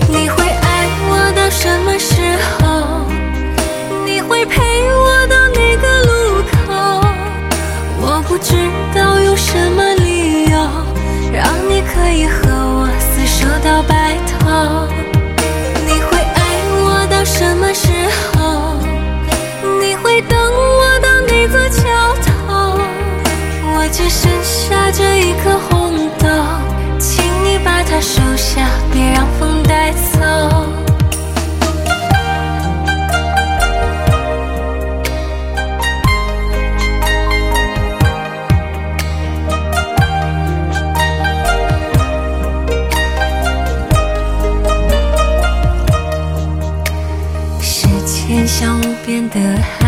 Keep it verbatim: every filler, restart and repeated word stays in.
你会爱我到什么时候？你会陪我到哪个路口？我不知道有什么理由让你可以和我厮守到白头。你会爱我到什么时候？你会等我到哪座桥头？我只剩下这一颗红豆，请你把它收下，别让风带走。时间像无边的海，